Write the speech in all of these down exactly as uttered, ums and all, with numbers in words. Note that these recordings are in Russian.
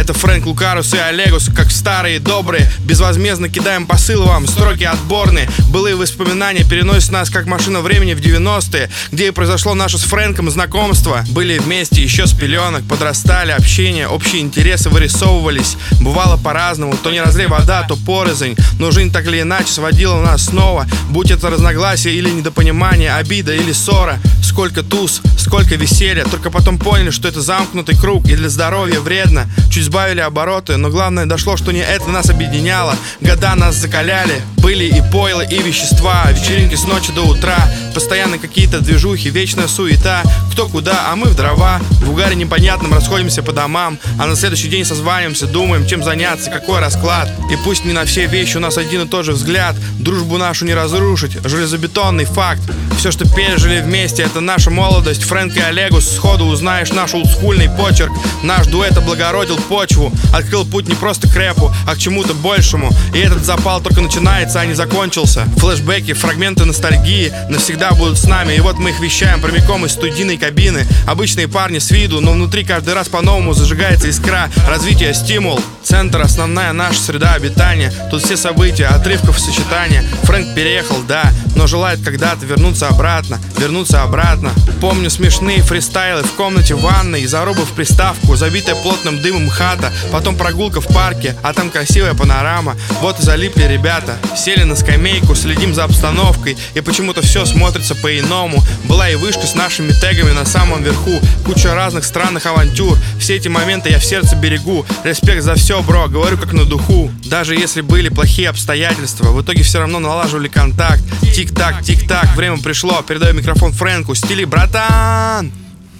Это Фрэнк, Лукарус и Олегус, как в старые добрые. Безвозмездно кидаем посыл вам, строки отборные. Былые воспоминания переносят нас, как машина времени, в девяностые, где и произошло наше с Фрэнком знакомство. Были вместе еще с пеленок, подрастали, общение, общие интересы вырисовывались. Бывало по-разному, то не разлей вода, то порознь. Но жизнь так или иначе сводила нас снова. Будь это разногласие или недопонимание, обида или ссора. Сколько туз, сколько веселья. Только потом поняли, что это замкнутый круг и для здоровья вредно. Чуть сбавили обороты, но главное дошло, что не это нас объединяло. Года нас закаляли, были и пойло, и вещества. Вечеринки с ночи до утра, постоянно какие-то движухи, вечная суета. Кто куда, а мы в дрова. В угаре непонятном расходимся по домам, а на следующий день созваниваемся, думаем, чем заняться, какой расклад. И пусть не на все вещи у нас один и тот же взгляд, дружбу нашу не разрушить, железобетонный факт. Все, что пережили вместе, это наша молодость. Фрэнк и Олегус, сходу узнаешь наш олдскульный почерк. Наш дуэт облагородил почву, открыл путь не просто к рэпу, а к чему-то большему. И этот запал только начинается, а не закончился. Флэшбэки, фрагменты ностальгии навсегда будут с нами. И вот мы их вещаем прямиком из студийной кабины. Обычные парни с виду, но внутри каждый раз по-новому зажигается искра. Развитие, стимул, центр, основная наша среда обитания. Тут все события, отрывков и сочетания. Фрэнк переехал, да, но желает когда-то вернуться обратно, вернуться обратно. Помню смешные фристайлы в комнате ванной, заруба в приставку, забитая плотным дымом хата. Потом прогулка в парке, а там красивая панорама. Вот и залипли ребята, сели на скамейку, следим за обстановкой. И почему-то все смотрится по-иному. Была и вышка с нашими тегами на самом верху, куча разных странных авантюр. Все эти моменты я в сердце берегу. Респект за все, бро, говорю как на духу. Даже если были плохие обстоятельства, в итоге все равно налаживали контакт. Тик-так, тик-так, время пришло. Передаю микрофон Фрэнку, стили, братан.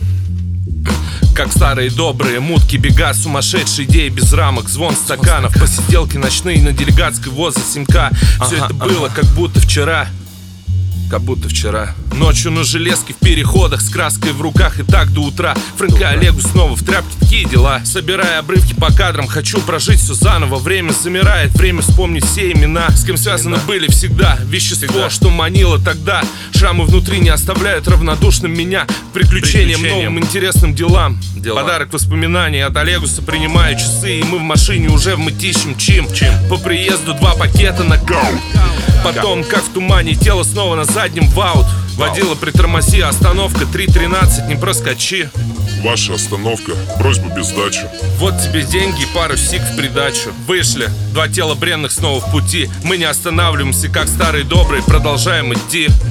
Как старые добрые мутки, бега, сумасшедшие идеи без рамок, звон стаканов, посиделки ночные на делегатской возле симка. Все ага, это было ага. как будто вчера. Как будто вчера. Ночью на железке в переходах, с краской в руках и так до утра. Фрэнк и Олегу снова в тряпке, такие дела. Собирая обрывки по кадрам, хочу прожить все заново. Время замирает, время вспомнить все имена, с кем связаны были всегда. Вещество, всегда. Что манило тогда. Шрамы внутри не оставляют равнодушным меня. Приключениям, Приключениям. новым интересным делам. Дела. Подарок воспоминаний от Олегуса, принимаю часы. И мы в машине уже в мытищем чим. Чем? По приезду два пакета на go. Потом, как в тумане, тело снова на заднем в аут. Водила, притормози, остановка три тринадцать, не проскочи. Ваша остановка, просьба без сдачи. Вот тебе деньги и пару сик в придачу. Вышли, два тела бренных снова в пути. Мы не останавливаемся, как старые добрые, продолжаем идти.